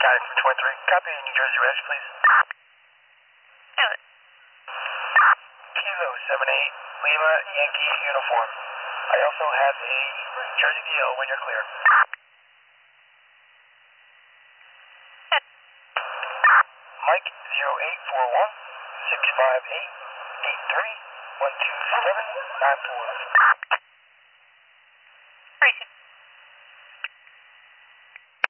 Got it from 23. Copy New Jersey Res, please. Kilo 78, Lima, Yankee uniform. I also have a Jersey DL when you're clear. Mike 0841 658 83 127 94.